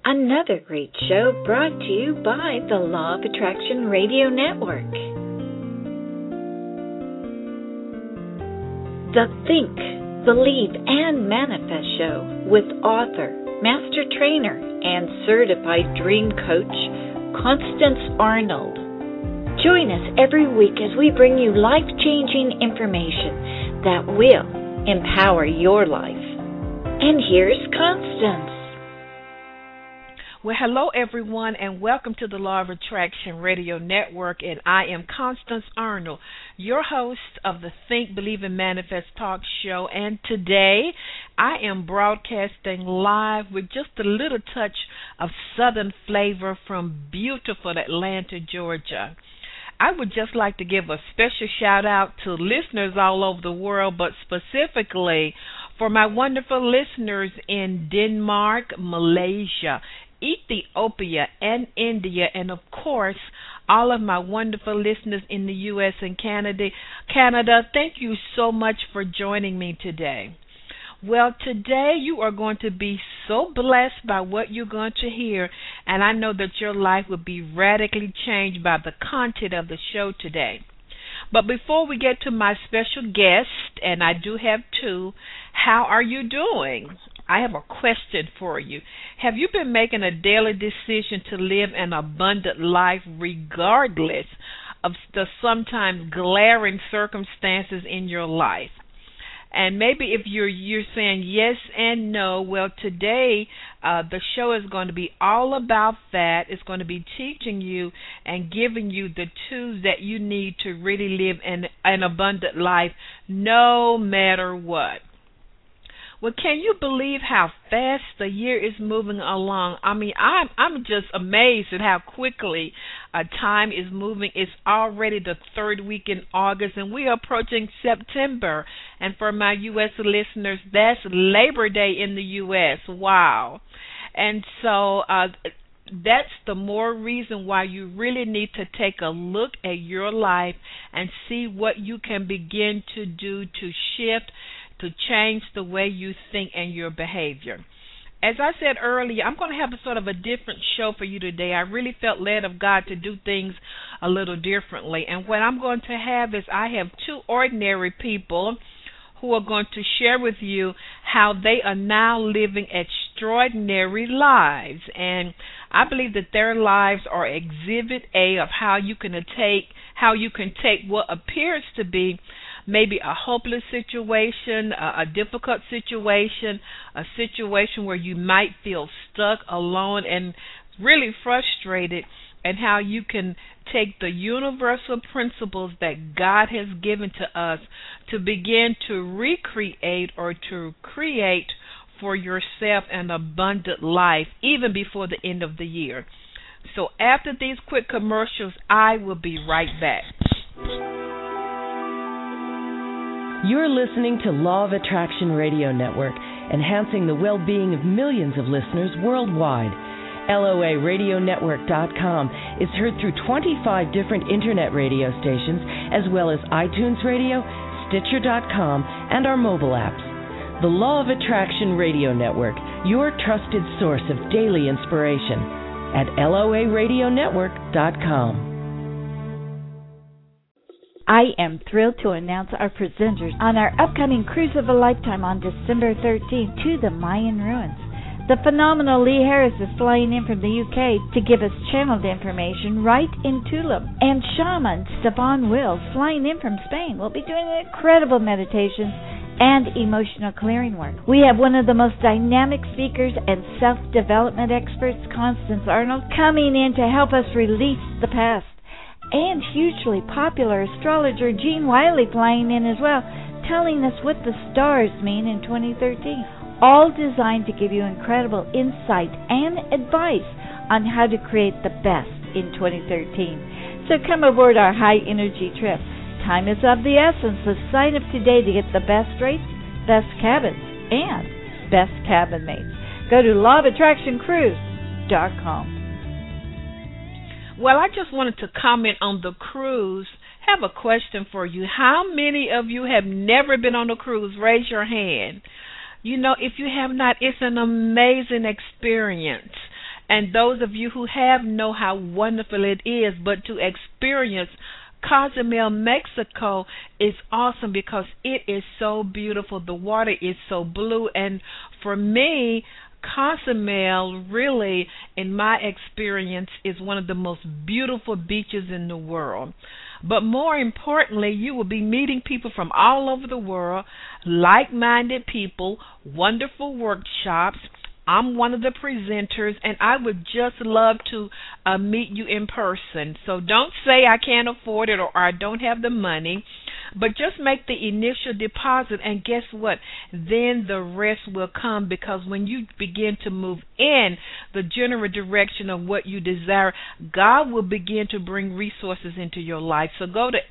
Another great show brought to you by the Law of Attraction Radio Network. The Think, Believe, and Manifest Show with author, master trainer, and certified dream coach, Constance Arnold. Join us every week as we bring you life-changing information that will empower your life. And here's Constance. Well, hello, everyone, and welcome to the Law of Attraction Radio Network, and I am Constance Arnold, your host of the Think, Believe, and Manifest talk show, and today I am broadcasting live with just a little touch of Southern flavor from beautiful Atlanta, Georgia. I would just like to give a special shout-out to listeners all over the world, but specifically for my wonderful listeners in Denmark, Malaysia, Ethiopia, and India, and of course, all of my wonderful listeners in the U.S. and Canada. Thank you so much for joining me today. Well, today you are going to be so blessed by what you're going to hear, and I know that your life will be radically changed by the content of the show today. But before we get to my special guest, and I do have two, how are you doing? I have a question for you. Have you been making a daily decision to live an abundant life regardless of the sometimes glaring circumstances in your life? And maybe if you're saying yes and no, well, today the show is going to be all about that. It's going to be teaching you and giving you the tools that you need to really live an abundant life no matter what. Well, can you believe how fast the year is moving along? I mean, I'm just amazed at how quickly time is moving. It's already the third week in August, and we are approaching September. And for my U.S. listeners, that's Labor Day in the U.S. Wow. And so that's the more reason why you really need to take a look at your life and see what you can begin to do to shift, to change the way you think and your behavior. As I said earlier, I'm going to have a sort of a different show for you today. I really felt led of God to do things a little differently. And what I'm going to have is I have two ordinary people who are going to share with you how they are now living extraordinary lives. And I believe that their lives are exhibit A of how you can take what appears to be maybe a hopeless situation, a difficult situation, a situation where you might feel stuck, alone, and really frustrated, and how you can take the universal principles that God has given to us to begin to recreate or to create for yourself an abundant life, even before the end of the year. So after these quick commercials, I will be right back. You're listening to Law of Attraction Radio Network, enhancing the well-being of millions of listeners worldwide. LOARadionetwork.com is heard through 25 different internet radio stations, as well as iTunes Radio, Stitcher.com, and our mobile apps. The Law of Attraction Radio Network, your trusted source of daily inspiration, at LOARadionetwork.com. I am thrilled to announce our presenters on our upcoming Cruise of a Lifetime on December 13th to the Mayan ruins. The phenomenal Lee Harris is flying in from the UK to give us channeled information right in Tulum. And shaman Stefan Wills, flying in from Spain, will be doing incredible meditations and emotional clearing work. We have one of the most dynamic speakers and self-development experts, Constance Arnold, coming in to help us release the past. And hugely popular astrologer Gene Wiley flying in as well, telling us what the stars mean in 2013. All designed to give you incredible insight and advice on how to create the best in 2013. So come aboard our high-energy trip. Time is of the essence, so sign up today to get the best rates, best cabins, and best cabin mates. Go to lawofattractioncruise.com. Well, I just wanted to comment on the cruise. Have a question for you. How many of you have never been on a cruise? Raise your hand. You know, if you have not, it's an amazing experience. And those of you who have know how wonderful it is, but to experience Cozumel, Mexico is awesome because it is so beautiful. The water is so blue. And for me, Cozumel really, in my experience, is one of the most beautiful beaches in the world. But more importantly, you will be meeting people from all over the world, like-minded people, wonderful workshops. I'm one of the presenters, and I would just love to meet you in person. So don't say I can't afford it or I don't have the money, but just make the initial deposit, and guess what? Then the rest will come, because when you begin to move in the general direction of what you desire, God will begin to bring resources into your life. So go to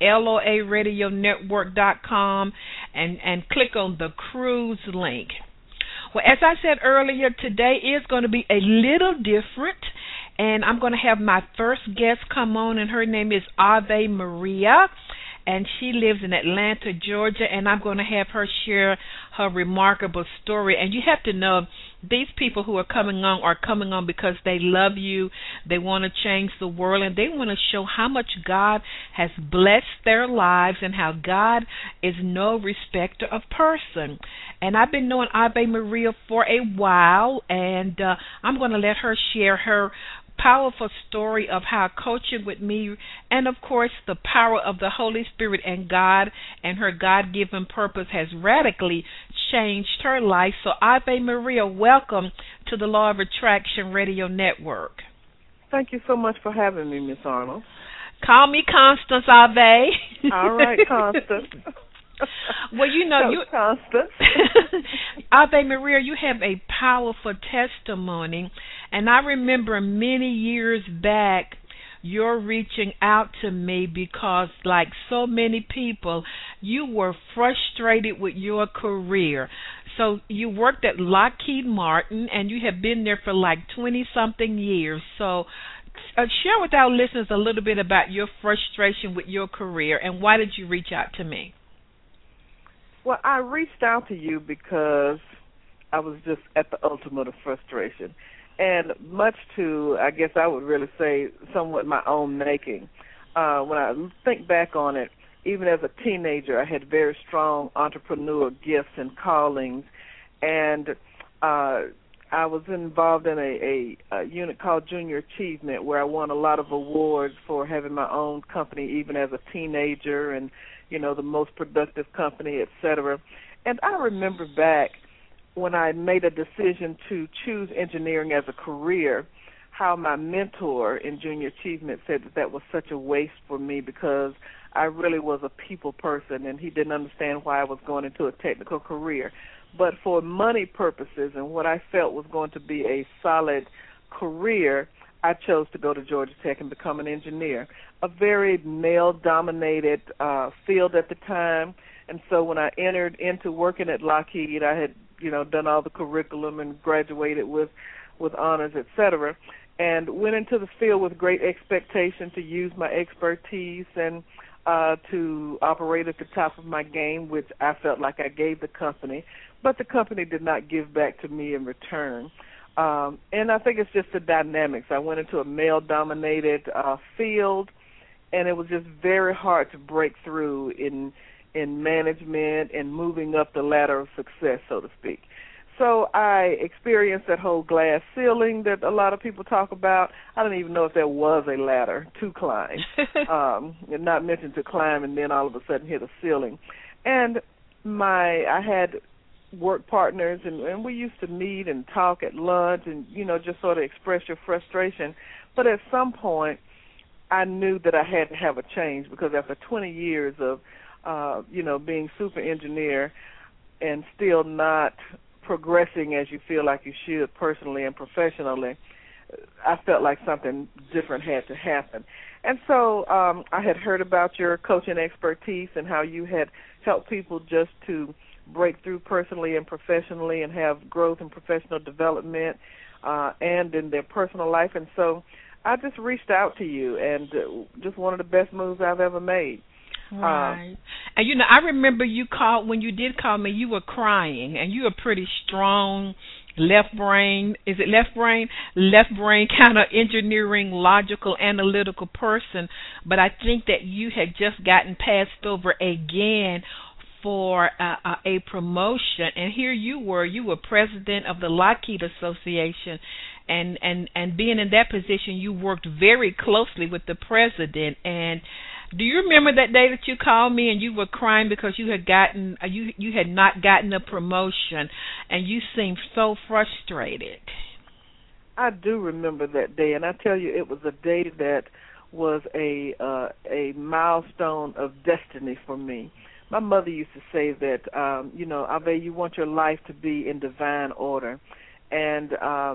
LOARadionetwork.com and click on the cruise link. Well, as I said earlier, today is going to be a little different, and I'm going to have my first guest come on, and her name is Ave Maria, and she lives in Atlanta, Georgia, and I'm going to have her share her remarkable story. And you have to know, these people who are coming on because they love you, they want to change the world, and they want to show how much God has blessed their lives and how God is no respecter of person. And I've been knowing Ave Maria for a while, and I'm going to let her share her powerful story of how coaching with me, and of course the power of the Holy Spirit and God and her God-given purpose has radically changed her life. So Ave Maria, welcome to the Law of Attraction Radio Network. Thank you so much for having me, Miss Arnold. Call me Constance, Ave. All right, Constance. Well, you know, Constance. Ave Maria, you have a powerful testimony, and I remember many years back you're reaching out to me because, like so many people, you were frustrated with your career. So you worked at Lockheed Martin, and you have been there for like 20-something years. So share with our listeners a little bit about your frustration with your career, and why did you reach out to me? Well, I reached out to you because I was just at the ultimate of frustration. And much to, I guess I would really say, somewhat my own making. When I think back on it, even as a teenager, I had very strong entrepreneurial gifts and callings. And I was involved in a unit called Junior Achievement, where I won a lot of awards for having my own company, even as a teenager, and you know, the most productive company, et cetera. And I remember back when I made a decision to choose engineering as a career, how my mentor in Junior Achievement said that was such a waste for me because I really was a people person, and he didn't understand why I was going into a technical career. But for money purposes and what I felt was going to be a solid career, I chose to go to Georgia Tech and become an engineer, a very male-dominated field at the time. And so when I entered into working at Lockheed, I had, you know, done all the curriculum and graduated with honors, et cetera, and went into the field with great expectation to use my expertise and to operate at the top of my game, which I felt like I gave the company, but the company did not give back to me in return. And I think it's just the dynamics. I went into a male-dominated field, and it was just very hard to break through in management and moving up the ladder of success, so to speak. So I experienced that whole glass ceiling that a lot of people talk about. I don't even know if there was a ladder to climb, and not mentioned to climb and then all of a sudden hit a ceiling. And I had work partners, and we used to meet and talk at lunch and, you know, just sort of express your frustration. But at some point, I knew that I had to have a change because after 20 years of, being super engineer and still not progressing as you feel like you should personally and professionally, I felt like something different had to happen. And so I had heard about your coaching expertise and how you had helped people just to break through personally and professionally and have growth and professional development and in their personal life. And so I just reached out to you, and just one of the best moves I've ever made. Right. And, you know, I remember when you did call me, you were crying, and you're a pretty strong left brain. Is it left brain? Left brain kind of engineering, logical, analytical person. But I think that you had just gotten passed over again for a promotion, and here you were president of the Lockheed Association, and being in that position, you worked very closely with the president. And do you remember that day that you called me and you were crying because you had gotten you had not gotten a promotion, and you seemed so frustrated? I do remember that day, and I tell you, it was a day that was a milestone of destiny for me. My mother used to say that, Ave, you want your life to be in divine order. And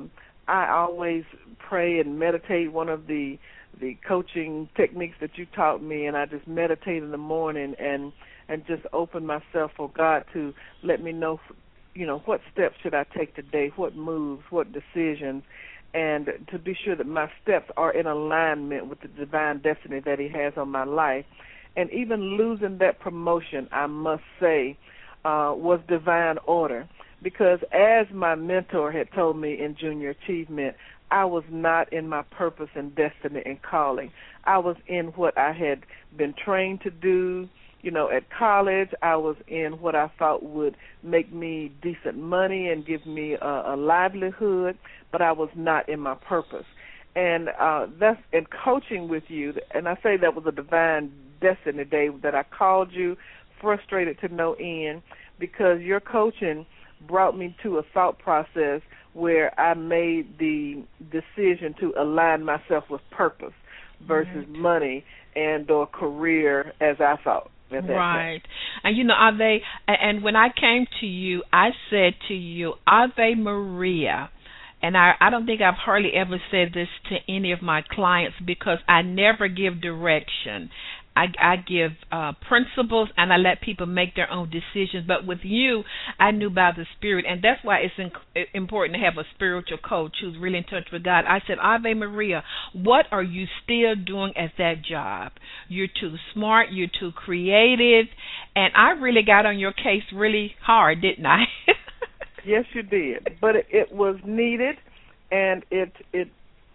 I always pray and meditate. One of the coaching techniques that you taught me, and I just meditate in the morning and just open myself for God to let me know, what steps should I take today, what moves, what decisions, and to be sure that my steps are in alignment with the divine destiny that He has on my life. And even losing that promotion, I must say, was divine order, because as my mentor had told me in Junior Achievement, I was not in my purpose and destiny and calling. I was in what I had been trained to do. At college, I was in what I thought would make me decent money and give me a livelihood, but I was not in my purpose. And that's in coaching with you, and I say that was a divine destiny day that I called you, frustrated to no end, because your coaching brought me to a thought process where I made the decision to align myself with purpose versus money and or career as I thought. Right. And Ave, and when I came to you, I said to you, Ave Maria. And I don't think I've hardly ever said this to any of my clients, because I never give direction. I give principles, and I let people make their own decisions. But with you, I knew by the Spirit, and that's why it's important to have a spiritual coach who's really in touch with God. I said, Ave Maria, what are you still doing at that job? You're too smart, you're too creative, and I really got on your case really hard, didn't I? Yes, you did, but it was needed, and it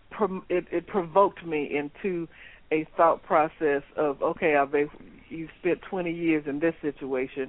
provoked me into a thought process of, okay, Ave, you've spent 20 years in this situation.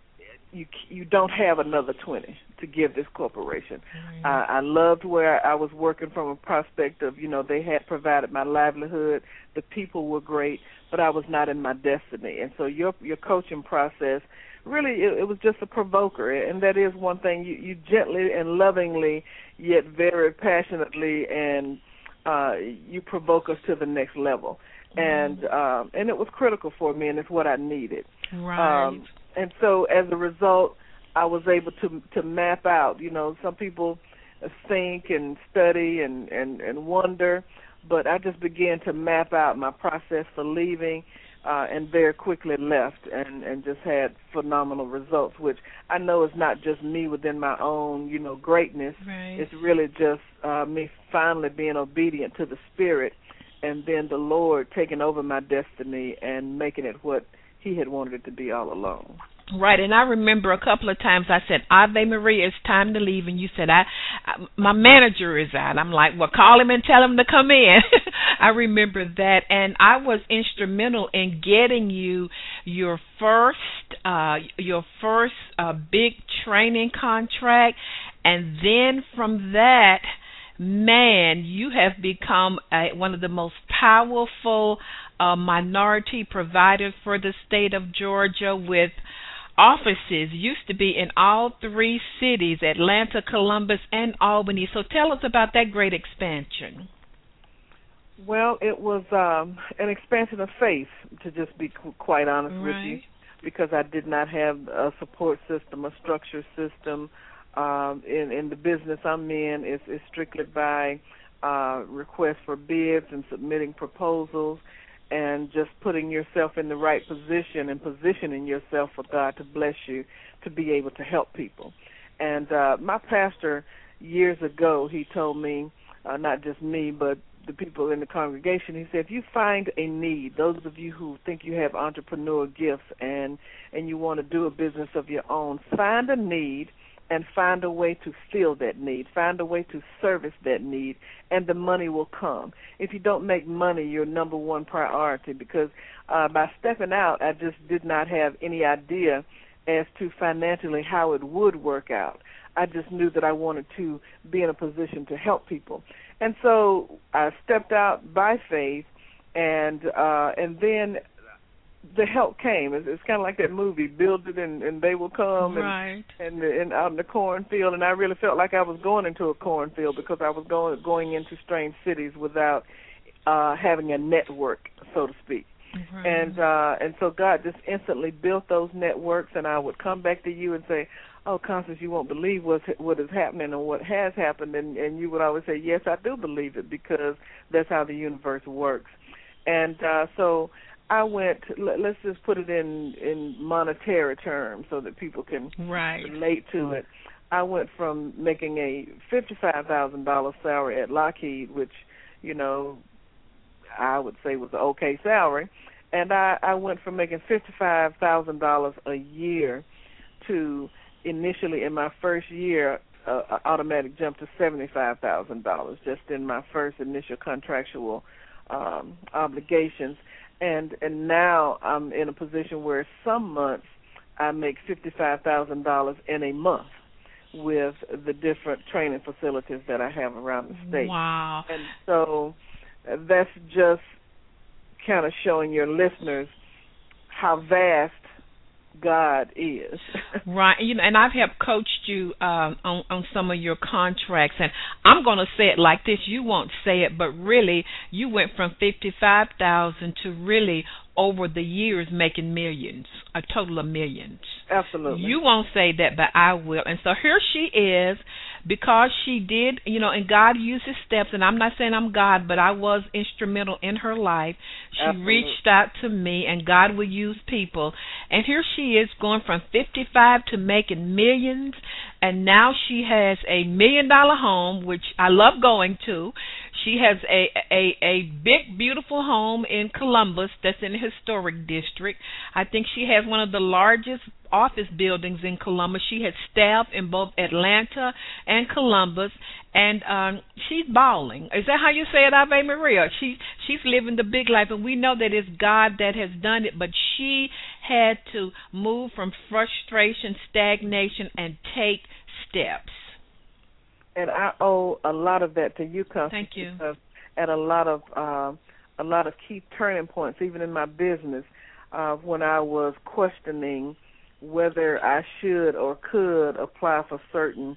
You don't have another 20 to give this corporation. Mm-hmm. I loved where I was working from a prospect of, they had provided my livelihood. The people were great, but I was not in my destiny. And so your coaching process, really, it was just a provoker, and that is one thing. You gently and lovingly, yet very passionately, and you provoke us to the next level, and it was critical for me, and it's what I needed. Right. And so, as a result, I was able to map out. Some people think and study and wonder, but I just began to map out my process for leaving. And very quickly left and just had phenomenal results, which I know is not just me within my own, greatness. Right. It's really just me finally being obedient to the Spirit, and then the Lord taking over my destiny and making it what He had wanted it to be all along. Right, and I remember a couple of times I said, Ave Maria, it's time to leave, and you said, my manager is out. I'm like, well, call him and tell him to come in. I remember that, and I was instrumental in getting you your first big training contract, and then from that, man, you have become one of the most powerful minority providers for the state of Georgia, with offices used to be in all three cities, Atlanta, Columbus, and Albany. So tell us about that great expansion. Well, it was an expansion of faith, to just be quite honest with you, because I did not have a support system, a structure system. In the business I'm in, it's strictly by request for bids and submitting proposals, and just putting yourself in the right position and positioning yourself for God to bless you to be able to help people. And my pastor years ago, he told me, not just me, but the people in the congregation, he said, if you find a need, those of you who think you have entrepreneur gifts and you want to do a business of your own, find a need and find a way to fill that need, find a way to service that need, and the money will come. If you don't make money your number one priority, because by stepping out, I just did not have any idea as to financially how it would work out. I just knew that I wanted to be in a position to help people. And so I stepped out by faith, and then the help came. It's kind of like that movie, Build It and They Will Come, right. and out in the cornfield. And I really felt like I was going into a cornfield because I was going into strange cities without having a network, so to speak. Right. And so God just instantly built those networks, and I would come back to you and say, oh, Constance, you won't believe what is happening and what has happened, and you would always say, yes, I do believe it, because that's how the universe works. And so I went, let's just put it in monetary terms so that people can relate to it. I went from making a $55,000 salary at Lockheed, which, you know, I would say was an okay salary, and I went from making $55,000 a year to initially in my first year, automatic jump to $75,000 just in my first initial contractual obligations. And now I'm in a position where some months I make $55,000 in a month with the different training facilities that I have around the state. Wow. And so that's just kind of showing your listeners how vast God is. Right. You know, and I've helped coached you on some of your contracts, and I'm going to say it like this. You won't say it, but really, you went from $55,000 to really over the years making millions, a total of millions. Absolutely. You won't say that, but I will. And so here she is, because she did, you know, and God uses steps, and I'm not saying I'm God, but I was instrumental in her life. She Absolutely. reached out to me, and God will use people. And here she is going from 55 to making millions, and now she has a $1 million home, which I love going to. She has a big, beautiful home in Columbus that's in the historic district. I think she has one of the largest office buildings in Columbus. She has staff in both Atlanta and Columbus, and she's balling. Is that how you say it, Ave Maria? She's living the big life, and we know that it's God that has done it, but she had to move from frustration, stagnation, and take steps. And I owe a lot of that to you, Constance. Thank you. At a lot of key turning points, even in my business, when I was questioning whether I should or could apply for certain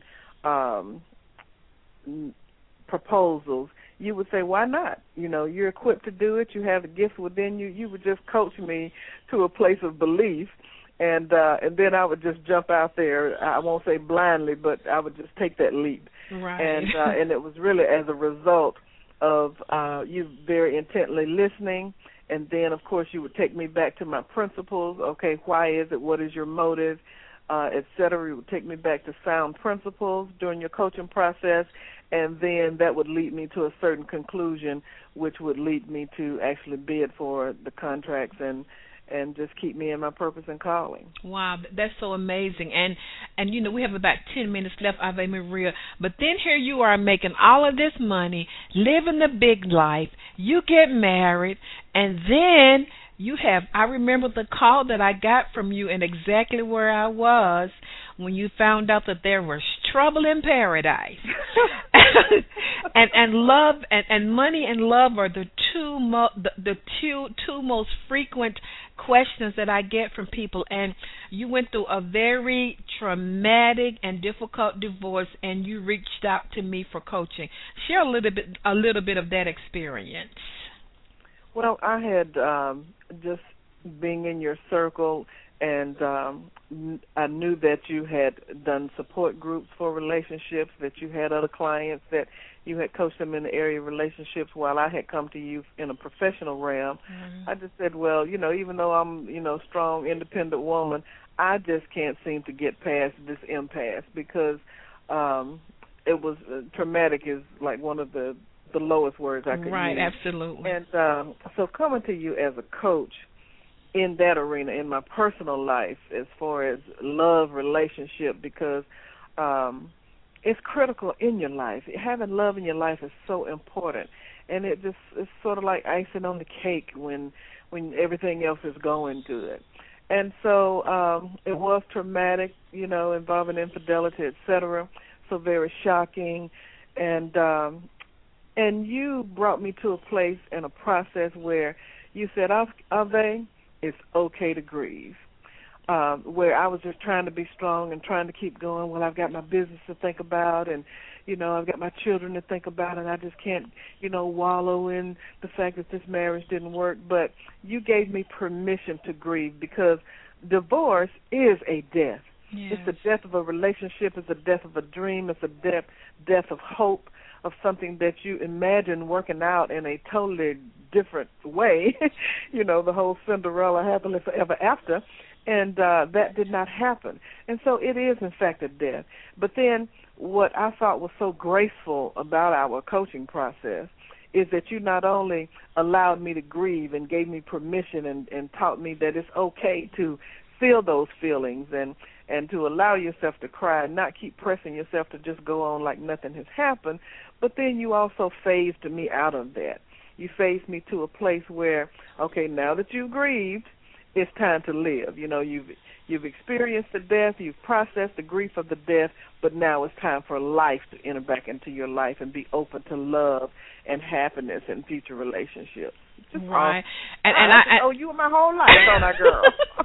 proposals, you would say, why not? You know, you're equipped to do it. You have the gift within you. You would just coach me to a place of belief. And then I would just jump out there. I won't say blindly, but I would just take that leap. Right. And it was really as a result of you very intently listening, and then, of course, you would take me back to my principles. Okay, why is it? What is your motive? Et cetera. You would take me back to sound principles during your coaching process, and then that would lead me to a certain conclusion, which would lead me to actually bid for the contracts and just keep me in my purpose and calling. Wow, that's so amazing. And you know, we have about 10 minutes left, Ave Maria, but then here you are making all of this money, living the big life, you get married, and then you have, I remember the call that I got from you and exactly where I was when you found out that there was trouble in paradise. and love and money and love are the two most frequent questions that I get from people. And you went through a very traumatic and difficult divorce, and you reached out to me for coaching. Share a little bit of that experience. Well, I had just being in your circle, and I knew that you had done support groups for relationships, that you had other clients, that you had coached them in the area of relationships while I had come to you in a professional realm. Mm-hmm. I just said, well, you know, even though I'm, you know, strong, independent woman, I just can't seem to get past this impasse because it was traumatic is like one of the lowest words I could use. Right, absolutely. And so coming to you as a coach in that arena, in my personal life, as far as love, relationship, because is critical in your life. Having love in your life is so important, and it's sort of like icing on the cake when everything else is going good. And so it was traumatic, involving infidelity, etc. So very shocking, and you brought me to a place and a process where you said, Ave, it's okay to grieve. Where I was just trying to be strong and trying to keep going. Well, I've got my business to think about, and I've got my children to think about, and I just can't, wallow in the fact that this marriage didn't work. But you gave me permission to grieve, because divorce is a death. Yes. It's the death of a relationship. It's the death of a dream. It's a death of hope, of something that you imagine working out in a totally different way. The whole Cinderella happily forever after. And that did not happen. And so it is, in fact, a death. But then what I thought was so graceful about our coaching process is that you not only allowed me to grieve and gave me permission and taught me that it's okay to feel those feelings and to allow yourself to cry and not keep pressing yourself to just go on like nothing has happened, but then you also phased me out of that. You phased me to a place where, okay, now that you've grieved, it's time to live. You've experienced the death, you've processed the grief of the death, but now it's time for life to enter back into your life and be open to love and happiness and future relationships. Just right. And I owe you my whole life, don't I, girl?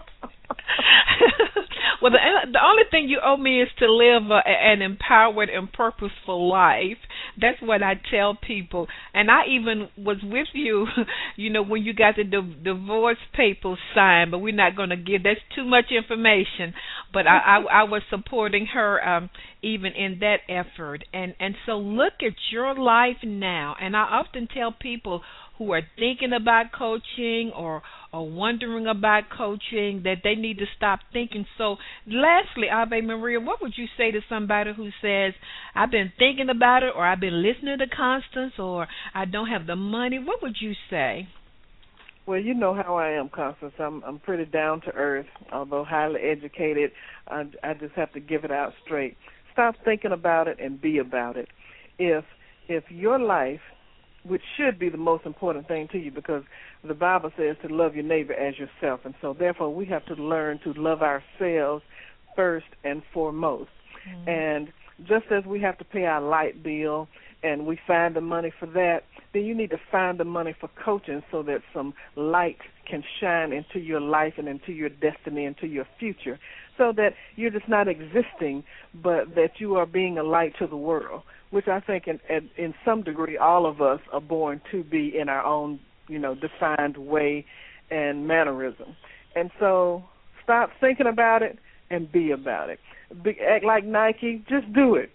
Well, the only thing you owe me is to live an empowered and purposeful life. That's what I tell people. And I even was with you, when you got the divorce papers signed, but we're not going to give, that's too much information. But I was supporting her even in that effort. And so look at your life now. And I often tell people who are thinking about coaching or wondering about coaching that they need to stop thinking. So lastly, Ave Maria, what would you say to somebody who says, I've been thinking about it, or I've been listening to Constance, or I don't have the money? What would you say? Well, you know how I am, Constance. I'm pretty down to earth, although highly educated. I just have to give it out straight. Stop thinking about it and be about it. If your life, which should be the most important thing to you, because the Bible says to love your neighbor as yourself, and so therefore we have to learn to love ourselves first and foremost. Mm-hmm. And just as we have to pay our light bill and we find the money for that, then you need to find the money for coaching so that some light can shine into your life and into your destiny, into your future, so that you're just not existing, but that you are being a light to the world, which I think in some degree all of us are born to be in our own, defined way and mannerism. And so stop thinking about it and be about it. Act like Nike, just do it.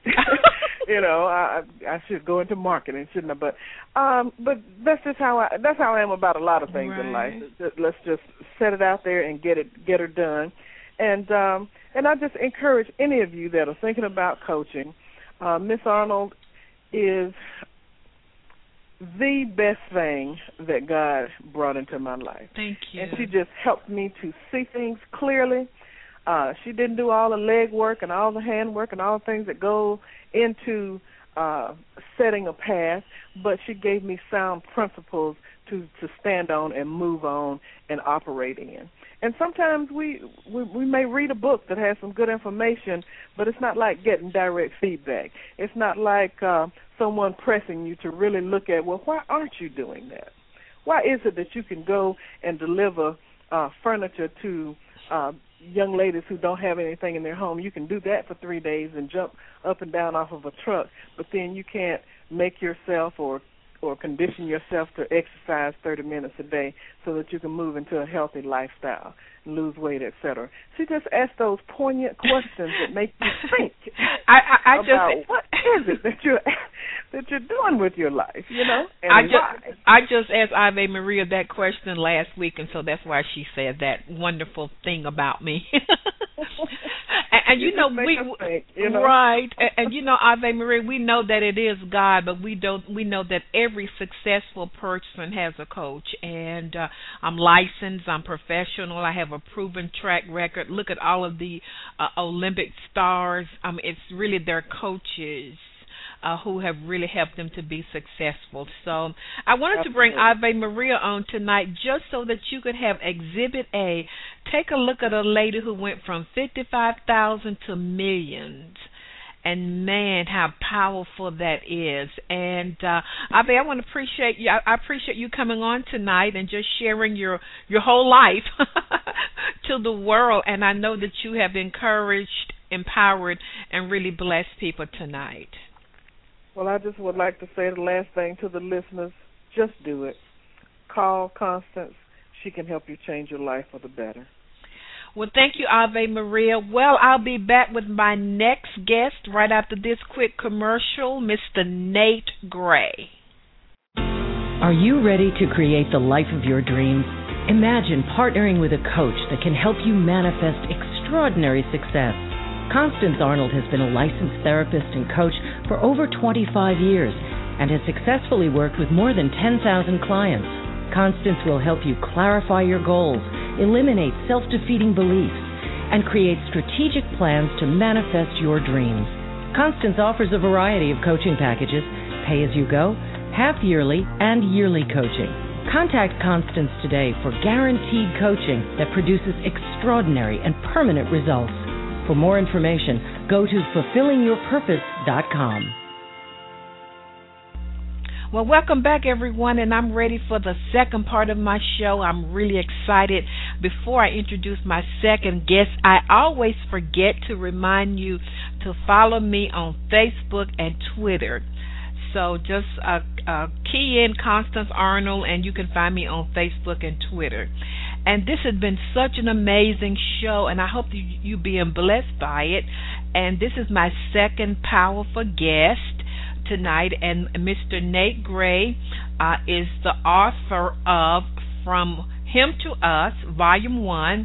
I should go into marketing, shouldn't I? But that's just how I am about a lot of things in life. Let's just set it out there and get her done. And I just encourage any of you that are thinking about coaching. Miss Arnold is the best thing that God brought into my life. Thank you. And she just helped me to see things clearly. She didn't do all the leg work and all the hand work and all the things that go into setting a path, but she gave me sound principles to stand on and move on and operate in. And sometimes we may read a book that has some good information, but it's not like getting direct feedback. It's not like someone pressing you to really look at, well, why aren't you doing that? Why is it that you can go and deliver furniture to young ladies who don't have anything in their home? You can do that for 3 days and jump up and down off of a truck, but then you can't make yourself or condition yourself to exercise 30 minutes a day so that you can move into a healthy lifestyle and lose weight, etc. She just asked those poignant questions that make you think about what is it that you're doing with your life, and why. I just asked Ave Maria that question last week, and so that's why she said that wonderful thing about me. And you know, we think, right, and you know, Ave Maria, we know that it is God, but we know that every successful person has a coach, and I'm licensed, I'm professional, I have a proven track record. Look at all of the Olympic stars. It's really their coaches who have really helped them to be successful. So I wanted to bring Ave Maria on tonight just so that you could have Exhibit A. Take a look at a lady who went from 55,000 to millions. And man, how powerful that is. And Ave, I want to appreciate you. I appreciate you coming on tonight and just sharing your whole life to the world. And I know that you have encouraged, empowered, and really blessed people tonight. Well, I just would like to say the last thing to the listeners, just do it. Call Constance. She can help you change your life for the better. Well, thank you, Ave Maria. Well, I'll be back with my next guest right after this quick commercial, Mr. Nate Gray. Are you ready to create the life of your dreams? Imagine partnering with a coach that can help you manifest extraordinary success. Constance Arnold has been a licensed therapist and coach for over 25 years and has successfully worked with more than 10,000 clients. Constance will help you clarify your goals, eliminate self-defeating beliefs, and create strategic plans to manifest your dreams. Constance offers a variety of coaching packages, pay-as-you-go, half-yearly, and yearly coaching. Contact Constance today for guaranteed coaching that produces extraordinary and permanent results. For more information, go to fulfillingyourpurpose.com. Well, welcome back, everyone, and I'm ready for the second part of my show. I'm really excited. Before I introduce my second guest, I always forget to remind you to follow me on Facebook and Twitter. So just key in Constance Arnold, and you can find me on Facebook and Twitter. And this has been such an amazing show, and I hope you being blessed by it. And this is my second powerful guest tonight, and Mr. Nate Gray is the author of From Him to Us, Volume 1.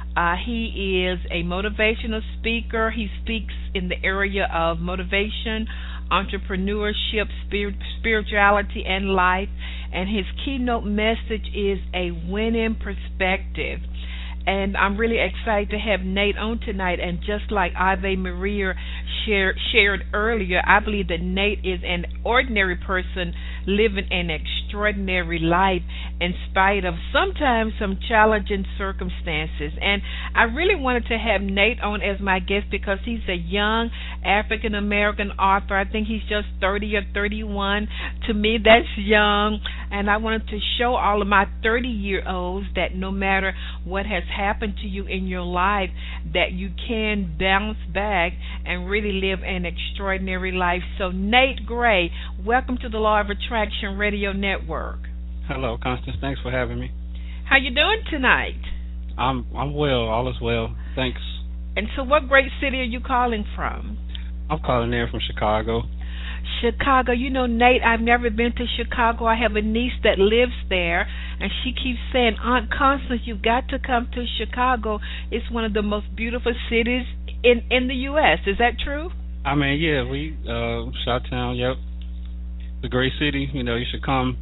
He is a motivational speaker. He speaks in the area of motivation, entrepreneurship, spirituality, and life. And his keynote message is a winning perspective. And I'm really excited to have Nate on tonight. And just like Ave Maria shared earlier, I believe that Nate is an ordinary person living an extraordinary life in spite of sometimes some challenging circumstances. And I really wanted to have Nate on as my guest because he's a young African-American author. I think he's just 30 or 31. To me, that's young. And I wanted to show all of my 30-year-olds that no matter what has happened to you in your life, that you can bounce back and really live an extraordinary life. So, Nate Gray, welcome to the Law of Attraction Radio Network. Hello, Constance. Thanks for having me. How you doing tonight? I'm well. All is well. Thanks. And so what great city are you calling from? I'm calling there from Chicago. Chicago. You know, Nate, I've never been to Chicago. I have a niece that lives there, and she keeps saying, Aunt Constance, you've got to come to Chicago. It's one of the most beautiful cities in the U.S. Is that true? I mean, yeah, we, Chi-Town, yep. It's a great city. You know, you should come.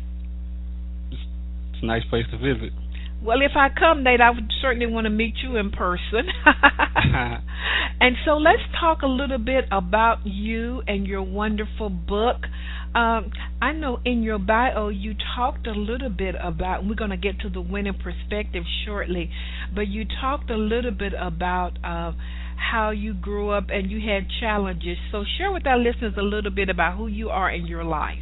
It's a nice place to visit. Well, if I come, Nate, I would certainly want to meet you in person. And so let's talk a little bit about you and your wonderful book. I know in your bio you talked a little bit about, and we're going to get to the winning perspective shortly, but you talked a little bit about how you grew up and you had challenges. So share with our listeners a little bit about who you are in your life.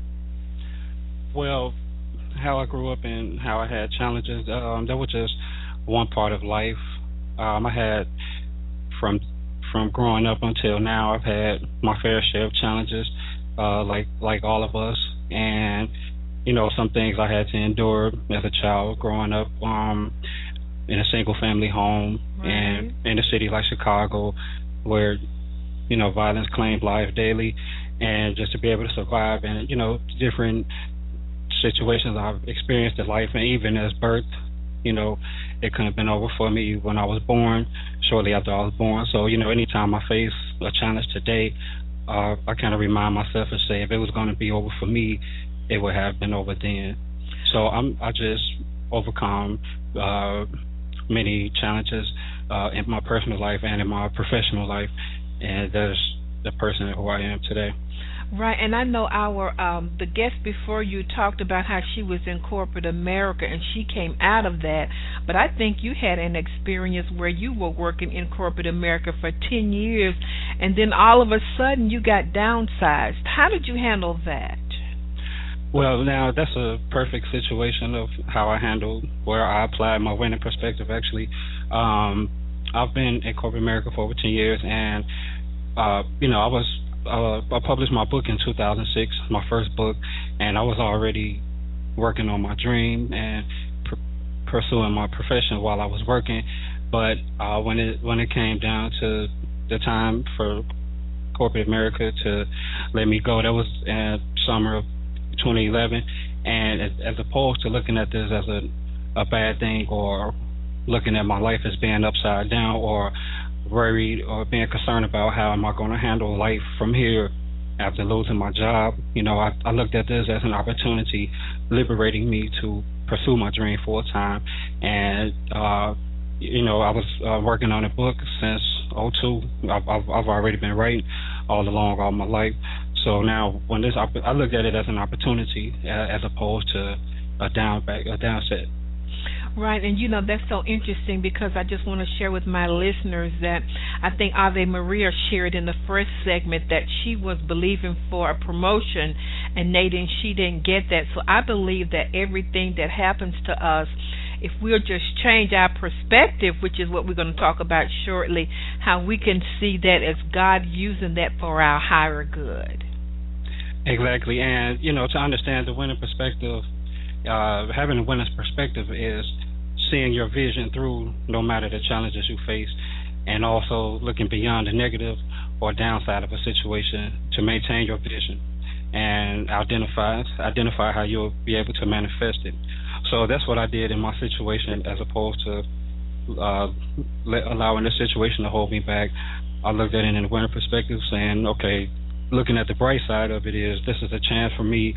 Well, how I grew up and how I had challenges, that was just one part of life. I had from growing up until now, I've had my fair share of challenges, like all of us, and you know, some things I had to endure as a child growing up in a single family home, right, and in a city like Chicago, where you know violence claimed life daily, and just to be able to survive and you know different situations I've experienced in life, and even as birth You know, it couldn't have been over for me when I was born, shortly after I was born. So, you know, anytime I face a challenge today, I kind of remind myself and say, if it was going to be over for me, it would have been over then. So I just overcome many challenges in my personal life and in my professional life, and that's the person who I am today. Right, and I know our the guest before you talked about how she was in corporate America and she came out of that, but I think you had an experience where you were working in corporate America for 10 years and then all of a sudden you got downsized. How did you handle that? Well, now that's a perfect situation of how I handled where I applied my winning perspective. Actually, I've been in corporate America for over 10 years, and you know, I published my book in 2006, my first book, and I was already working on my dream and pursuing my profession while I was working. But when it came down to the time for corporate America to let me go, that was in summer of 2011, and as opposed to looking at this as a bad thing or looking at my life as being upside down or worried or being concerned about how am I going to handle life from here after losing my job, you know, I looked at this as an opportunity liberating me to pursue my dream full time. And you know, I was working on a book since '02. I've already been writing all along, all my life. So now, when I looked at it as an opportunity as opposed to a downset. Right, and you know, that's so interesting because I just want to share with my listeners that I think Ave Maria shared in the first segment that she was believing for a promotion and Nadine, she didn't get that. So I believe that everything that happens to us, if we'll just change our perspective, which is what we're going to talk about shortly, how we can see that as God using that for our higher good. Exactly, and you know, to understand the winning perspective, having a winner's perspective is seeing your vision through no matter the challenges you face, and also looking beyond the negative or downside of a situation to maintain your vision and identify how you'll be able to manifest it. So that's what I did in my situation, as opposed to allowing the situation to hold me back. I looked at it in a winner perspective, saying, okay, looking at the bright side of it is this is a chance for me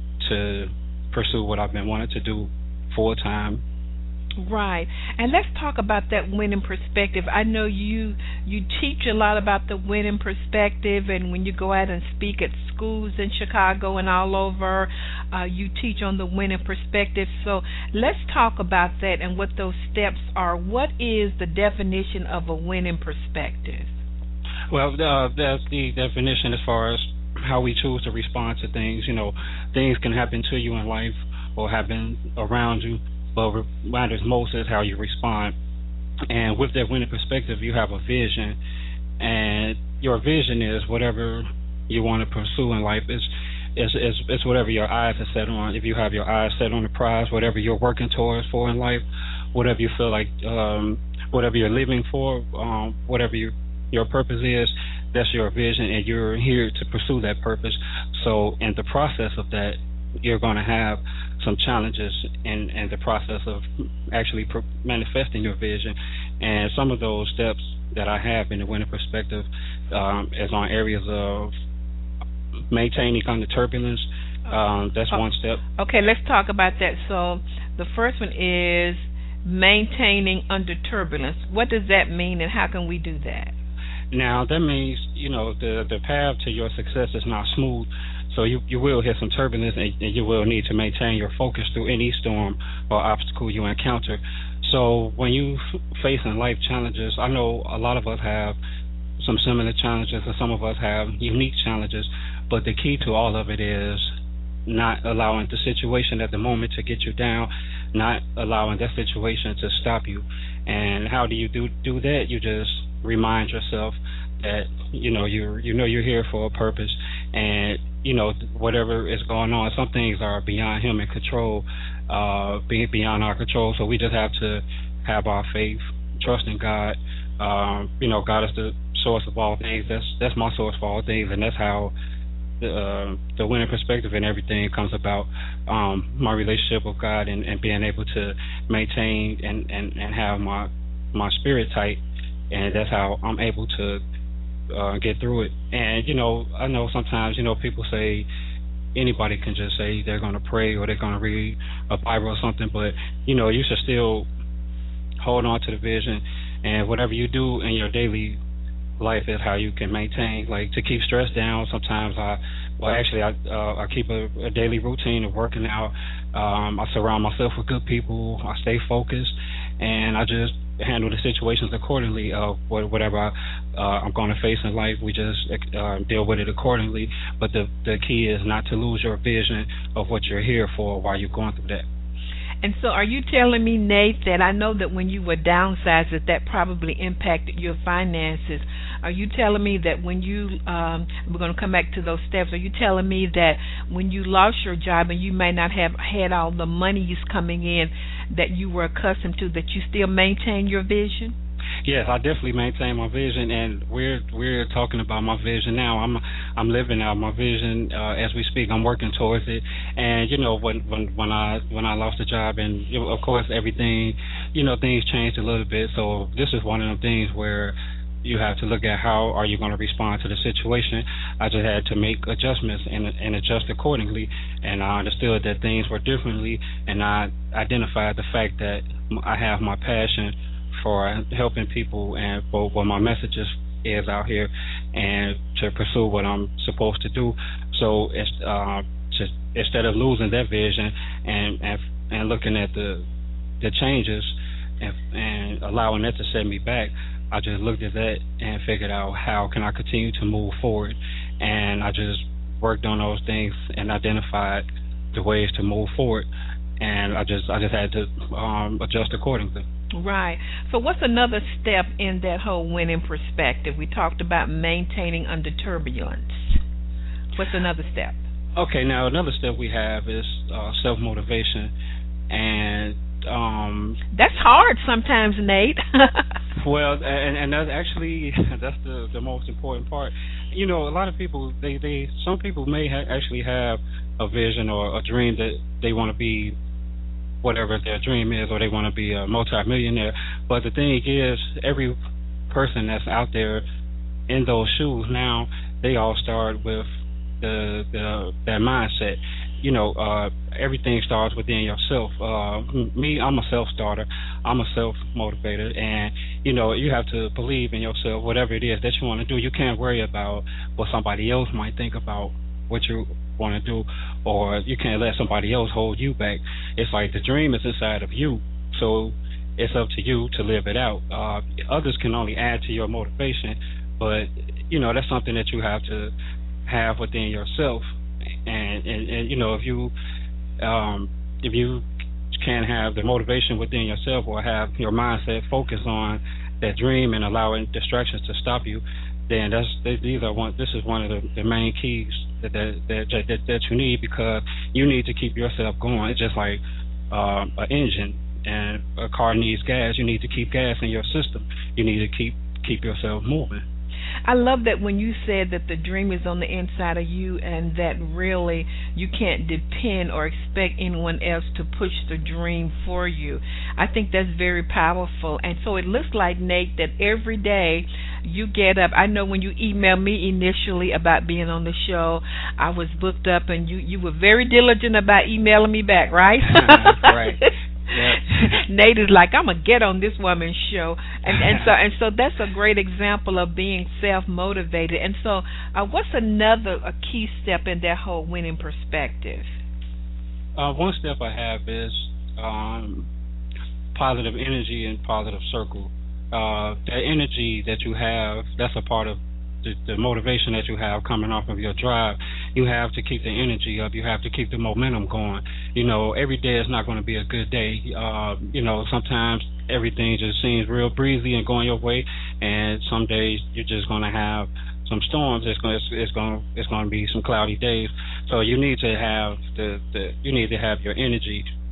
to pursue what I've been wanting to do full time. Right, and let's talk about that winning perspective. I know you teach a lot about the winning perspective, and when you go out and speak at schools in Chicago and all over, you teach on the winning perspective. So let's talk about that and what those steps are. What is the definition of a winning perspective? Well, that's the definition as far as how we choose to respond to things. You know, things can happen to you in life or happen around you, but what matters most is how you respond. And with that winning perspective, you have a vision, and your vision is whatever you want to pursue in life. It's whatever your eyes are set on. If you have your eyes set on the prize, whatever you're working towards for in life, whatever you feel like, whatever you're living for, whatever your purpose is, that's your vision, and you're here to pursue that purpose. So in the process of that, you're going to have some challenges in the process of actually manifesting your vision. And some of those steps that I have in the winning perspective is on areas of maintaining under turbulence. That's one step. Okay, let's talk about that. So the first one is maintaining under turbulence. What does that mean, and how can we do that? Now, that means, you know, the path to your success is not smooth. So you will hit some turbulence, and you will need to maintain your focus through any storm or obstacle you encounter. So when you facing life challenges, I know a lot of us have some similar challenges, and some of us have unique challenges, but the key to all of it is not allowing the situation at the moment to get you down, not allowing that situation to stop you. And how do you do that? You just remind yourself that you're here for a purpose, and whatever is going on, some things are beyond human control, beyond our control. So we just have to have our faith, trust in God. God is the source of all things. That's my source for all things, and that's how the winning perspective and everything comes about my relationship with God and being able to maintain and have my spirit tight, and that's how I'm able to get through it. And I know sometimes people say anybody can just say they're going to pray or they're going to read a Bible or something, but you should still hold on to the vision, and whatever you do in your daily life is how you can maintain, like, to keep stress down. Sometimes I keep a daily routine of working out. I surround myself with good people. I stay focused, and I just handle the situations accordingly of whatever I'm going to face in life. We just deal with it accordingly. But the key is not to lose your vision of what you're here for while you're going through that. And so are you telling me, Nate, that I know that when you were downsized that probably impacted your finances? Are you telling me that when you, we're going to come back to those steps, are you telling me that when you lost your job and you may not have had all the monies coming in that you were accustomed to, that you still maintain your vision? Yes, I definitely maintain my vision, and we're talking about my vision now. I'm living out my vision as we speak. I'm working towards it, and when I lost the job, and of course everything, things changed a little bit. So this is one of them things where you have to look at how are you going to respond to the situation. I just had to make adjustments and adjust accordingly, and I understood that things were differently, and I identified the fact that I have my passion for helping people and for what my message is out here, and to pursue what I'm supposed to do. So it's instead of losing that vision and looking at the changes and allowing that to set me back, I just looked at that and figured out how can I continue to move forward, and I just worked on those things and identified the ways to move forward, and I just had to adjust accordingly. Right. So what's another step in that whole winning perspective? We talked about maintaining under turbulence. What's another step? Okay, now another step we have is self-motivation, and that's hard sometimes, Nate. Well, and that's the most important part. A lot of people, some people may actually have a vision or a dream that they want to be whatever their dream is, or they want to be a multi-millionaire. But the thing is, every person that's out there in those shoes now, they all start with that mindset. Everything starts within yourself. Me, I'm a self-starter. I'm a self-motivator, and you have to believe in yourself. Whatever it is that you want to do, you can't worry about what somebody else might think about what you want to do, or you can't let somebody else hold you back. It's like the dream is inside of you, so it's up to you to live it out. Others can only add to your motivation, but that's something that you have to have within yourself. And if you can't have the motivation within yourself, or have your mindset focused on that dream and allowing distractions to stop you, then this is one of the main keys that you need, because you need to keep yourself going. It's just like an engine, and a car needs gas. You need to keep gas in your system. You need to keep yourself moving. I love that when you said that the dream is on the inside of you, and that really you can't depend or expect anyone else to push the dream for you. I think that's very powerful. And so it looks like, Nate, that every day you get up. I know when you emailed me initially about being on the show, I was booked up, and you were very diligent about emailing me back, right? Right. Yeah. Nate is like, I'm gonna get on this woman's show, and so that's a great example of being self-motivated. And so, what's a key step in that whole winning perspective? One step I have is positive energy and positive circle. The energy that you have, that's a part of the motivation that you have coming off of your drive. You have to keep the energy up. You have to keep the momentum going. Every day is not going to be a good day. Sometimes everything just seems real breezy and going your way, and some days you're just going to have some storms. It's going to be some cloudy days. So you need to have you need to have your energy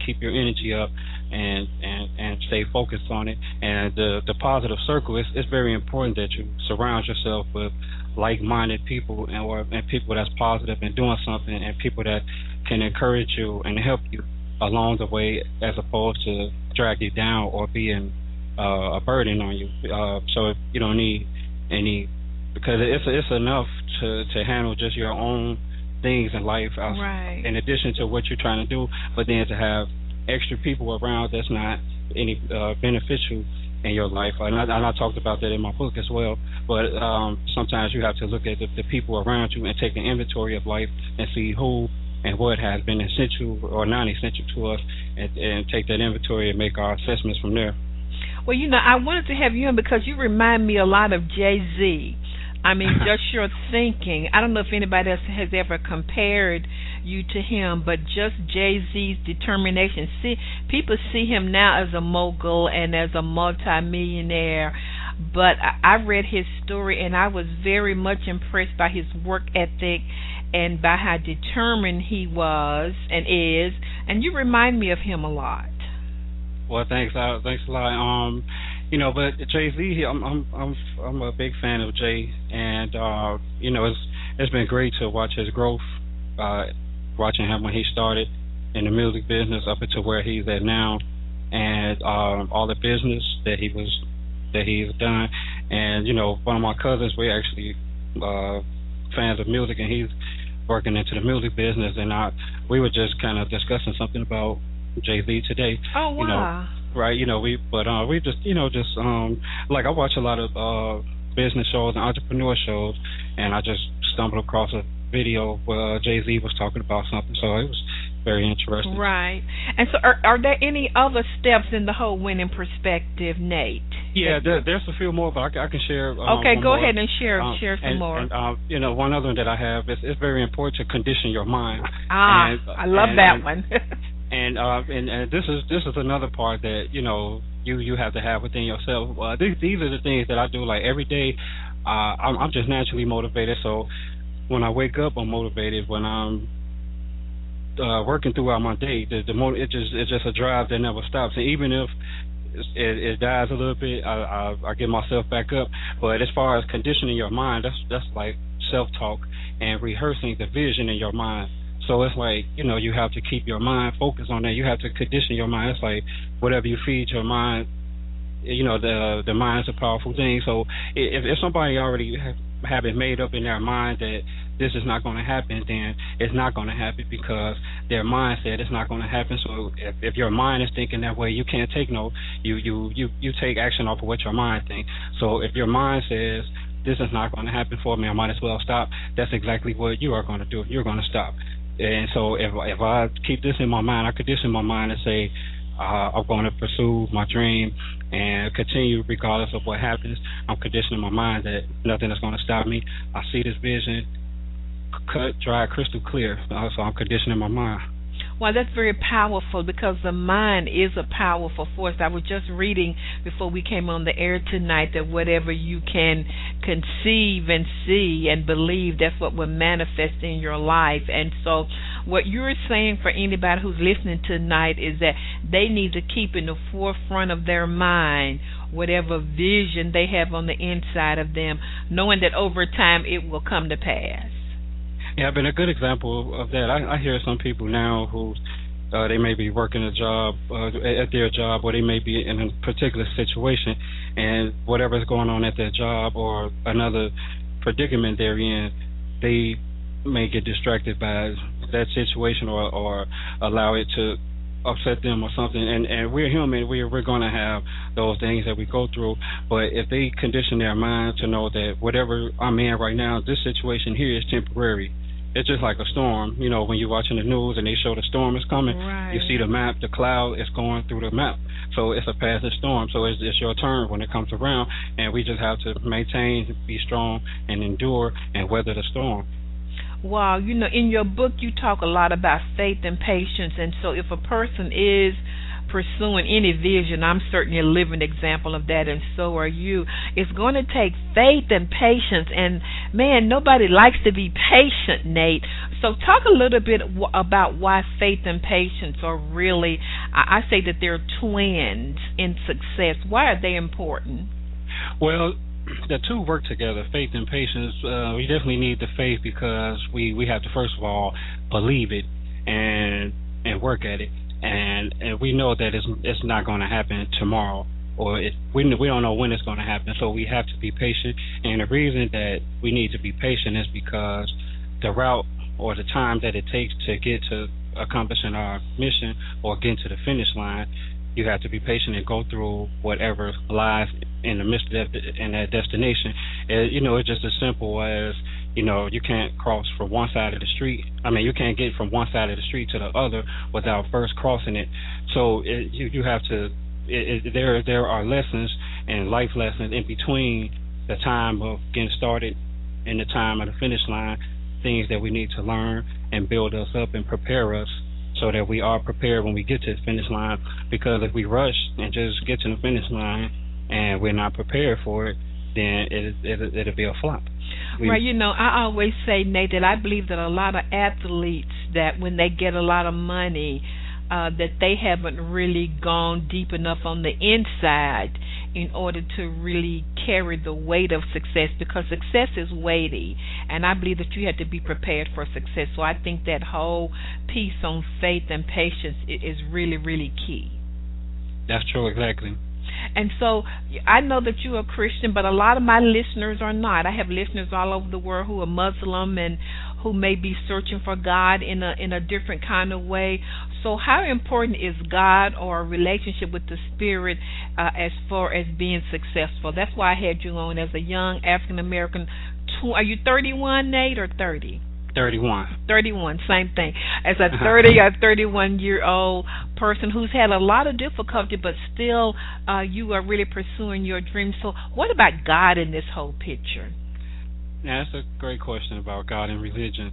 keep your energy up and stay focused on it. And the positive circle, it's very important that you surround yourself with like-minded people and people that's positive and doing something, and people that can encourage you and help you along the way, as opposed to drag you down or being a burden on you. So if you don't need any, because it's enough to handle just your own things in life, right, in addition to what you're trying to do, but then to have extra people around that's not any beneficial in your life. And I talked about that in my book as well. But sometimes you have to look at the people around you and take an inventory of life and see who and what has been essential or non-essential to us, and take that inventory and make our assessments from there. Well, I wanted to have you on because you remind me a lot of Jay-Z. I mean, just your thinking. I don't know if anybody else has ever compared you to him, but just Jay-Z's determination. People see him now as a mogul and as a multimillionaire, but I read his story and I was very much impressed by his work ethic and by how determined he was and is. And you remind me of him a lot. Well, thanks a lot. But Jay-Z, I'm a big fan of Jay, and it's been great to watch his growth, watching him when he started in the music business up until where he's at now, and all the business that he's done. And one of my cousins, we're actually fans of music, and he's working into the music business, and we were just kind of discussing something about Jay-Z today. Oh, wow. Right, we just, like I watch a lot of business shows and entrepreneur shows, and I just stumbled across a video where Jay-Z was talking about something, so it was very interesting. Right. And so are there any other steps in the whole winning perspective, Nate? Yeah, there's a few more, but I can share. Okay, go more. ahead and share some more. And one other one that I have, it's very important to condition your mind. I love that one. And this is another part that you have to have within yourself. These are the things that I do, like every day. I'm just naturally motivated. So when I wake up, I'm motivated. When I'm working throughout my day, it's just a drive that never stops. And even if it dies a little bit, I get myself back up. But as far as conditioning your mind, that's like self-talk and rehearsing the vision in your mind. So it's like, you have to keep your mind focused on that. You have to condition your mind. It's like whatever you feed your mind, the mind's a powerful thing. So if somebody already have it made up in their mind that this is not going to happen, then it's not going to happen because their mind said it's not going to happen. So if your mind is thinking that way, you can't take you take action off of what your mind thinks. So if your mind says this is not going to happen for me, I might as well stop, that's exactly what you are going to do. You're going to stop. And so if I keep this in my mind, I condition my mind to say I'm going to pursue my dream and continue regardless of what happens. I'm conditioning my mind that nothing is going to stop me. I see this vision cut, dry, crystal clear. So I'm conditioning my mind. Well, that's very powerful because the mind is a powerful force. I was just reading before we came on the air tonight that whatever you can conceive and see and believe, that's what will manifest in your life. And so what you're saying for anybody who's listening tonight is that they need to keep in the forefront of their mind whatever vision they have on the inside of them, knowing that over time it will come to pass. Yeah, I've been a good example of that. I hear some people now who they may be working a job at their job, or they may be in a particular situation, and whatever's going on at their job or another predicament they're in, they may get distracted by that situation or allow it to upset them or something. And we're human. We're going to have those things that we go through. But if they condition their mind to know that whatever I'm in right now, this situation here is temporary. It's just like a storm. When you're watching the news and they show the storm is coming, right. You see the map, the cloud is going through the map. So it's a passing storm. So it's your turn when it comes around, and we just have to maintain, be strong, and endure and weather the storm. Wow, in your book you talk a lot about faith and patience, and so if a person is pursuing any vision, I'm certainly a living example of that, and so are you. It's going to take faith and patience, and man, nobody likes to be patient, Nate. So talk a little bit about why faith and patience are really, I say that they're twins in success. Why are they important? Well, the two work together, faith and patience. We definitely need the faith because we have to, first of all, believe it and work at it. And we know that it's not going to happen tomorrow, or we don't know when it's going to happen. So we have to be patient. And the reason that we need to be patient is because the route or the time that it takes to get to accomplishing our mission or getting to the finish line, you have to be patient and go through whatever lies in the midst of that destination. It's just as simple as, you can't cross from one side of the street. You can't get from one side of the street to the other without first crossing it. So you have to. There are lessons and life lessons in between the time of getting started and the time of the finish line. Things that we need to learn and build us up and prepare us so that we are prepared when we get to the finish line. Because if we rush and just get to the finish line and we're not prepared for it, then it'll be a flop. Right, I always say, Nate, that I believe that a lot of athletes, that when they get a lot of money, that they haven't really gone deep enough on the inside in order to really carry the weight of success, because success is weighty, and I believe that you have to be prepared for success. So I think that whole piece on faith and patience is really, really key. That's true, exactly. And so I know that you're a Christian, but a lot of my listeners are not. I have listeners all over the world who are Muslim and who may be searching for God in a different kind of way. So how important is God or a relationship with the Spirit as far as being successful? That's why I had you on as a young African American. Are you 31, Nate, or 30? 31, same thing. As a 30 or 31-year-old person who's had a lot of difficulty, but still you are really pursuing your dreams. So what about God in this whole picture? Yeah, that's a great question about God and religion.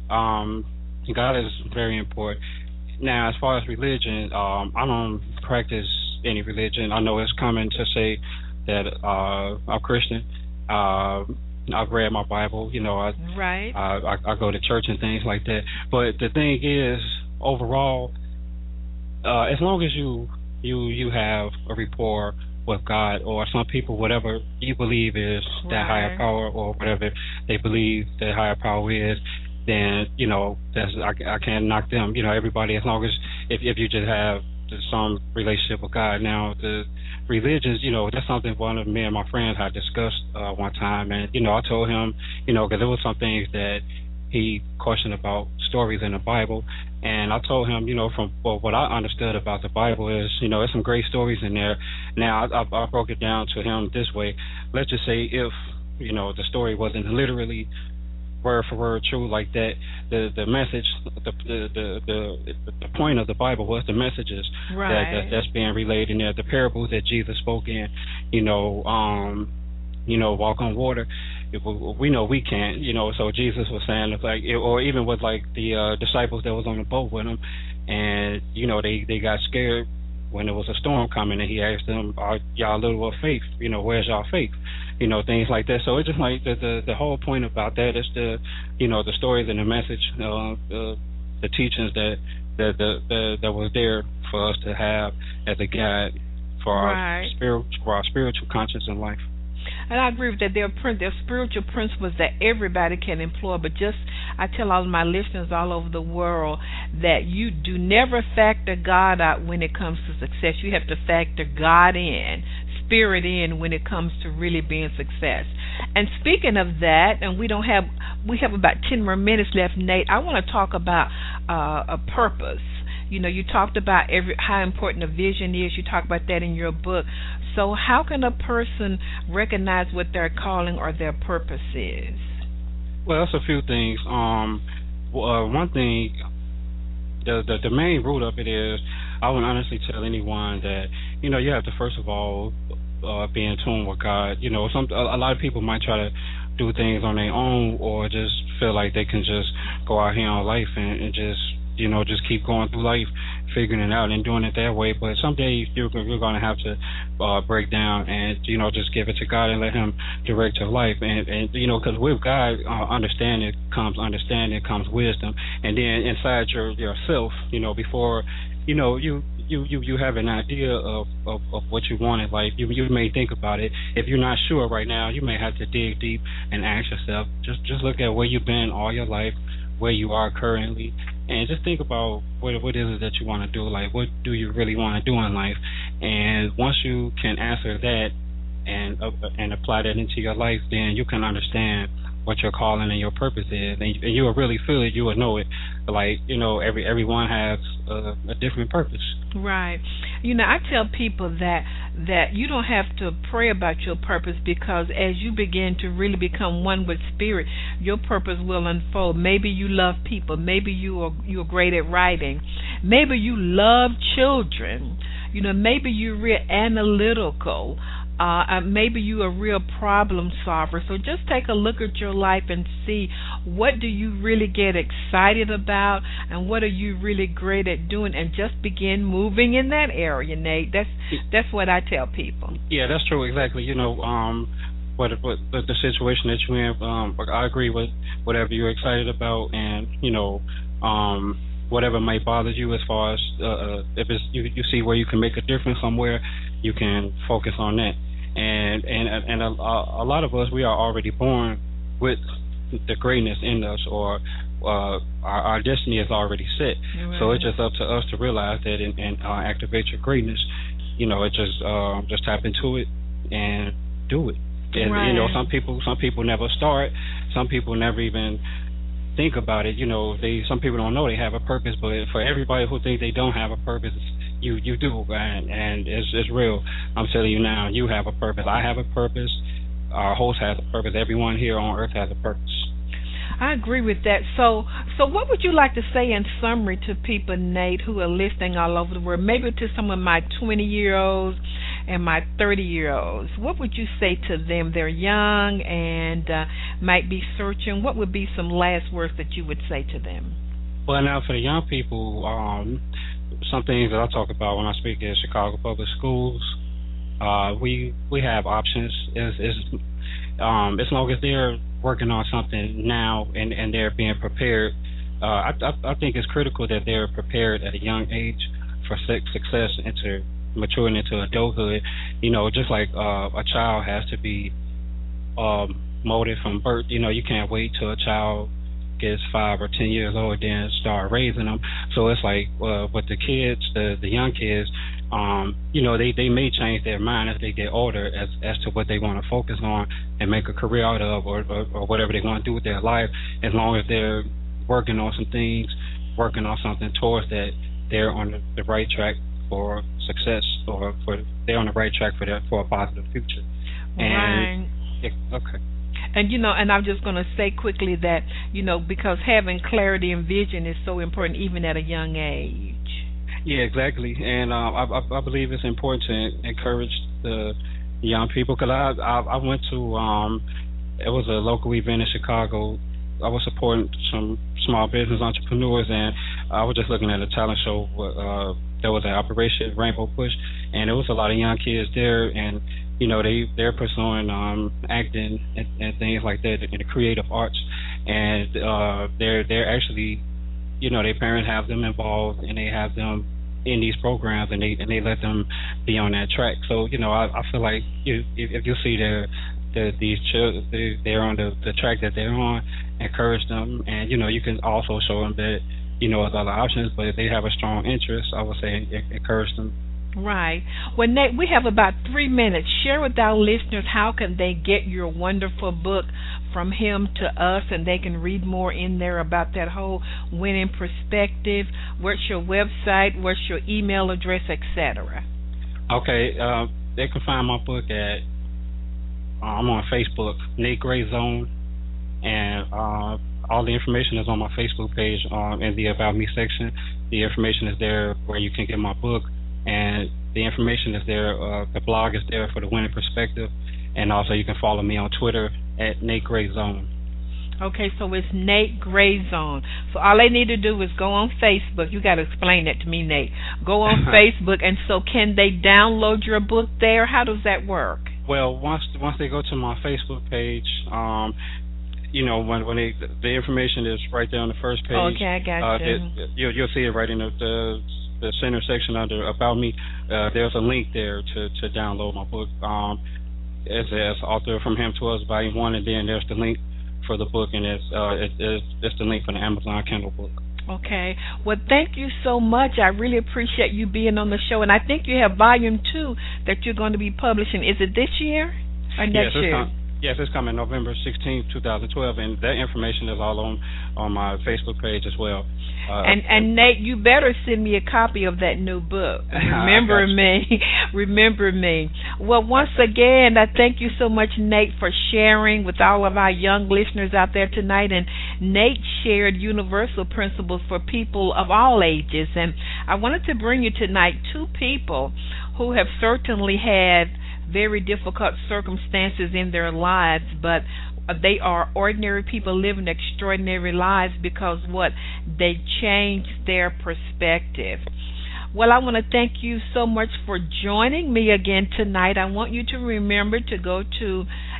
God is very important. Now, as far as religion, I don't practice any religion. I know it's common to say that I'm Christian. I've read my Bible, I go to church and things like that. But the thing is, overall, as long as you have a rapport with God, or some people, whatever you believe is that higher power, or whatever they believe that higher power is, then that's I can't knock them. Everybody, as long as if you just have some relationship with God. Now the religions, that's something one of me and my friends had discussed one time, and I told him, because there was some things that he questioned about stories in the Bible, and I told him, from what I understood about the Bible is, there's some great stories in there. Now I broke it down to him this way. Let's just say if the story wasn't literally word for word true like that, the message, the point of the Bible was the messages that's being relayed in there, the parables that Jesus spoke in, walk on water. We know we can't, so Jesus was saying, or even with the disciples that was on the boat with him, and they got scared when there was a storm coming, and he asked them, "Are y'all little of faith? Where's y'all faith?" Things like that. So it's just like the whole point about that is the stories and the message, the teachings that was there for us to have as a guide for our spiritual conscience in life. And I agree with that. There are spiritual principles that everybody can employ, but I tell all of my listeners all over the world that you do never factor God out when it comes to success. You have to factor God in, Spirit in, when it comes to really being success. And speaking of that, and we have about 10 more minutes left, Nate, I want to talk about a purpose. You talked about how important a vision is. You talk about that in your book. So how can a person recognize what their calling or their purpose is? Well, it's a few things. One thing, the main root of it is, I would honestly tell anyone that, you have to first of all be in tune with God. A lot of people might try to do things on their own, or just feel like they can just go out here on life and just just keep going through life, figuring it out and doing it that way. But someday you're going to have to break down and just give it to God and let Him direct your life. And because with God, understanding comes wisdom, and then inside yourself, before you have an idea of what you want in life. You may think about it. If you're not sure right now, you may have to dig deep and ask yourself. Just look at where you've been all your life, where you are currently, and just think about what is it that you want to do. Like, what do you really want to do in life? And once you can answer that and apply that into your life, then you can understand what your calling and your purpose is, and you will really feel it. You will know it. Like, everyone has a different purpose. Right. I tell people that you don't have to pray about your purpose, because as you begin to really become one with Spirit, your purpose will unfold. Maybe you love people. Maybe you're great at writing. Maybe you love children. Maybe you're real analytical. Maybe you a real problem solver. So just take a look at your life and see, what do you really get excited about, and what are you really great at doing, and just begin moving in that area, Nate. That's what I tell people. Yeah, that's true. Exactly. What the situation that you're in. I agree with whatever you're excited about, and whatever might bother you, as far as if it's you see where you can make a difference somewhere, you can focus on that. And a lot of us, we are already born with the greatness in us, or our destiny is already set. Right. So it's just up to us to realize that and activate your greatness. It just tap into it and do it. And right. Some people never start. Some people never even think about it. Some people don't know they have a purpose, but for everybody who think they don't have a purpose, you do, and it's real. I'm telling you now, you have a purpose. I have a purpose. Our host has a purpose. Everyone here on earth has a purpose. I agree with that. So what would you like to say in summary to people, Nate, who are listening all over the world, maybe to some of my 20-year-olds and my 30-year-olds? What would you say to them? They're young and might be searching. What would be some last words that you would say to them? Well, now for the young people, some things that I talk about when I speak at Chicago Public Schools, we have options. As long as they're working on something now and they're being prepared, I think it's critical that they're prepared at a young age for success into maturing into adulthood. Just like a child has to be molded from birth. You can't wait till a child gets 5 or 10 years old, then start raising them. So it's like with the kids, the young kids, they may change their mind as they get older as to what they want to focus on and make a career out of, or whatever they want to do with their life, as long as they're working on some things, working on something towards that, they're on the right track for success, or they're on the right track for a positive future. Right. Okay. And and I'm just going to say quickly that because having clarity and vision is so important even at a young age. Yeah, exactly. And I believe it's important to encourage the young people, because I went to it was a local event in Chicago. I was supporting some small business entrepreneurs, and I was just looking at a talent show. There was an Operation Rainbow Push, and there was a lot of young kids there, and they're pursuing acting and things like that in the creative arts, and they're actually, their parents have them involved, and they have them in these programs, and they let them be on that track. So I feel like if you see these children, they're on the track that they're on, encourage them, and you can also show them that there's other options, but if they have a strong interest, I would say encourage them. Right. Well, Nate, we have about 3 minutes. Share with our listeners, how can they get your wonderful book, From Him to Us, and they can read more in there about that whole winning perspective. What's your website? What's your email address, etc.? Okay. They can find my book at I'm on Facebook, Nate Gray Zone, and all the information is on my Facebook page in the About Me section. The information is there where you can get my book. And the information is there. The blog is there for the winning perspective, and also you can follow me on Twitter at Nate Gray Zone. Okay, so it's Nate Gray Zone. So all they need to do is go on Facebook. You got to explain that to me, Nate. Go on Facebook, and so can they download your book there? How does that work? Well, once they go to my Facebook page, when the information is right there on the first page. Okay, I got you. You'll see it right in the center section under About Me. There's a link there to download my book. It says Author from Him to Us, Volume 1, and then there's the link for the book, and it's the link for the Amazon Kindle book. Okay. Well, thank you so much. I really appreciate you being on the show, and I think you have Volume 2 that you're going to be publishing. Is it this year or next year? Yes, it's coming November 16th, 2012, and that information is all on my Facebook page as well. And Nate, you better send me a copy of that new book. Remember me. Well, once again, I thank you so much, Nate, for sharing with all of our young listeners out there tonight. And Nate shared universal principles for people of all ages. And I wanted to bring you tonight two people who have certainly had very difficult circumstances in their lives, but they are ordinary people living extraordinary lives because they changed their perspective. Well, I want to thank you so much for joining me again tonight. I want you to remember to go to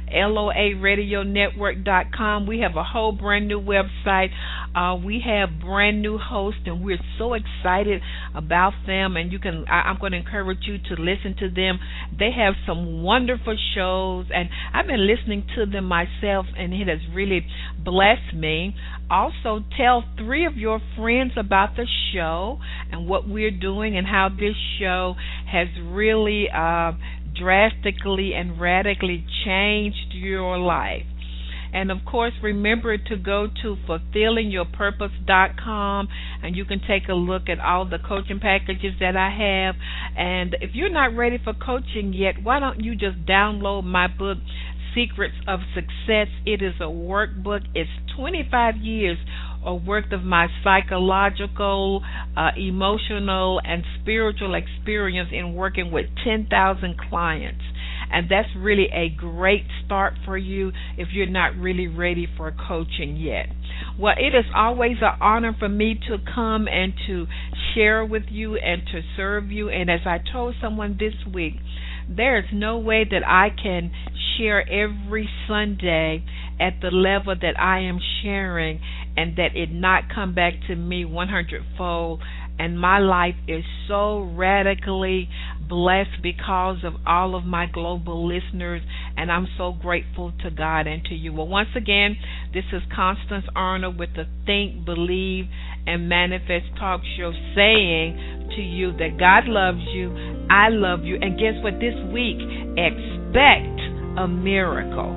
LOARadionetwork.com. We have a whole brand new website. We have brand new hosts, and we're so excited about them. And I'm going to encourage you to listen to them. They have some wonderful shows, and I've been listening to them myself, and it has really blessed me. Also, tell 3 of your friends about the show and what we're doing and how this show has really drastically and radically changed your life. And, of course, remember to go to fulfillingyourpurpose.com, and you can take a look at all the coaching packages that I have. And if you're not ready for coaching yet, why don't you just download my book, Secrets of Success. It is a workbook. It's 25 years of work of my psychological, emotional, and spiritual experience in working with 10,000 clients. And that's really a great start for you if you're not really ready for coaching yet. Well, it is always an honor for me to come and to share with you and to serve you. And as I told someone this week, there is no way that I can share every Sunday at the level that I am sharing and that it not come back to me 100-fold. And my life is so radically blessed because of all of my global listeners, and I'm so grateful to God and to you. Well, once again, this is Constance Arnold with the Think, Believe, and Manifest Talk Show saying to you that God loves you, I love you, and guess what? This week, expect a miracle.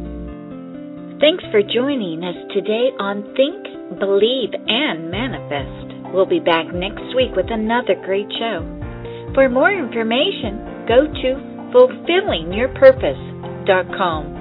Thanks for joining us today on Think, Believe, and Manifest. We'll be back next week with another great show. For more information, go to fulfillingyourpurpose.com.